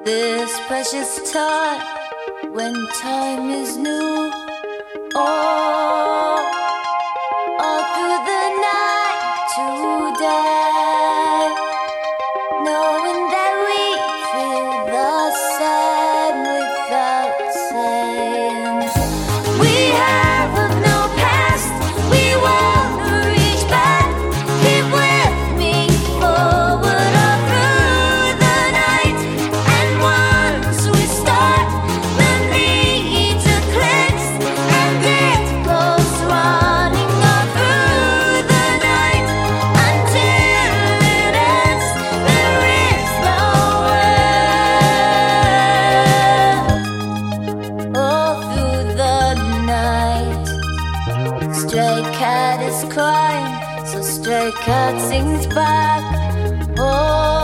this precious time when time is new. Oh, all through the night today, knowing that we feel the same without saying. We have no past, we won't reach back. Keep with me forward all through the night. And once we start, the need to cleanse, and it goes running all through the night until it ends. There is no end. All through the night, stray cat is crying, so stray cat sings back. Oh.